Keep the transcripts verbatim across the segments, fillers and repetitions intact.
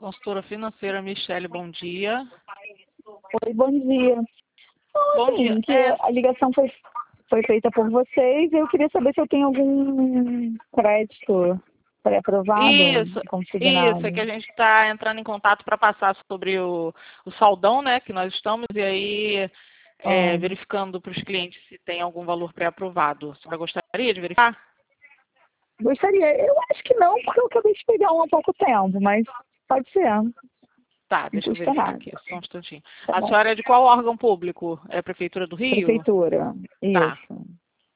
consultora financeira Michele, bom dia. Oi, bom dia. Então, Bom assim, dia. que É, a ligação foi, foi feita por vocês e eu queria saber se eu tenho algum crédito pré-aprovado, isso, isso, é que consignado. a gente está entrando em contato para passar sobre o, o saldão, né, que nós estamos, e aí é, Ah, verificando para os clientes se tem algum valor pré-aprovado. Você gostaria de verificar? gostaria. Eu acho que não, porque eu acabei de pegar um há pouco tempo, mas pode ser. Tá, Não deixa eu custa verificar nada. aqui, só um instantinho. Tá A bom. senhora é de qual órgão público? É a Prefeitura do Rio? Prefeitura. Tá. Isso.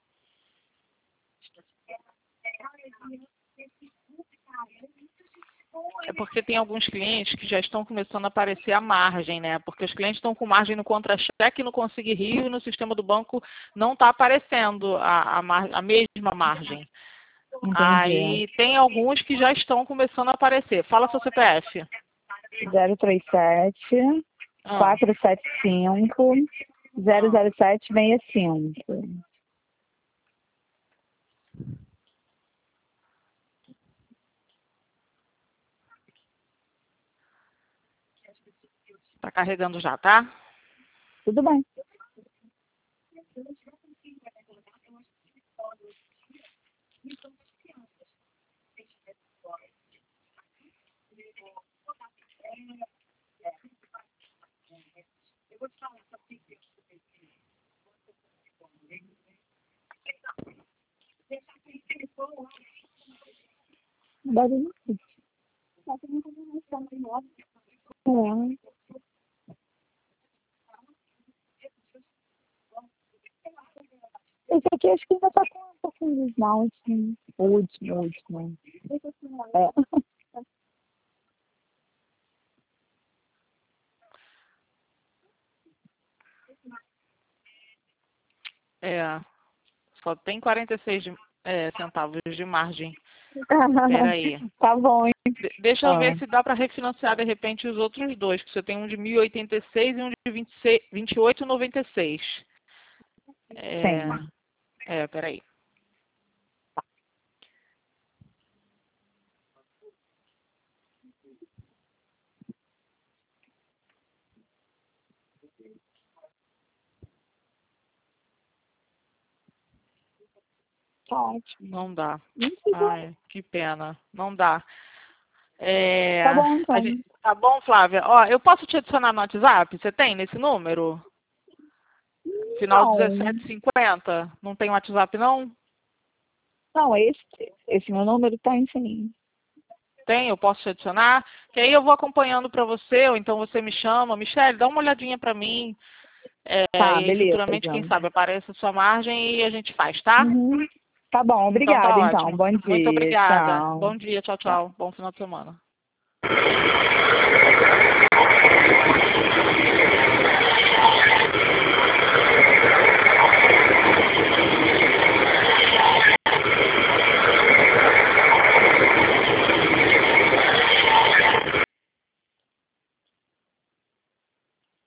É porque tem alguns clientes que já estão começando a aparecer a margem, né? Porque os clientes estão com margem no contra-cheque, no Consigne Rio e no sistema do banco não está aparecendo a, a, mar- a mesma margem. Entendi. Aí tem alguns que já estão começando a aparecer. Fala seu C P F. zero três sete, Ah, quatro sete cinco, zero ah. zero sete seis cinco. Tá carregando já, tá? Tudo bem. Barulho. É. Esse aqui acho que ainda tá com um pouquinho de esmalte. Né? O último, o último. É. É, só tem quarenta e seis de- é, centavos de margem. Pera aí. Tá bom, hein? De- deixa eu ver Ah, se dá para refinanciar de repente os outros dois, que você tem um de mil e oitenta e seis e um de vinte e seis vinte e oito e noventa e seis. É, sim. é, peraí. Tá ótimo. Não dá. Não precisa. Ai, que pena. Não dá. É, Tá bom, a então. gente- tá bom, Flávia? Ó, eu posso te adicionar no WhatsApp? Você tem nesse número? Final Não. dezessete cinquenta. Não tem WhatsApp, não? Não, esse, esse meu número tá em sim. Tem, eu posso te adicionar? Que aí eu vou acompanhando para você, ou então você me chama. Michele, dá uma olhadinha para mim. É, Tá, e aí beleza, futuramente, quem João. sabe, aparece a sua margem e a gente faz, tá? Uhum. Tá bom, Então tá obrigada, então. ótimo. Bom Muito dia. obrigada. Tchau. Bom dia, tchau, Tchau. tchau. Bom final de semana.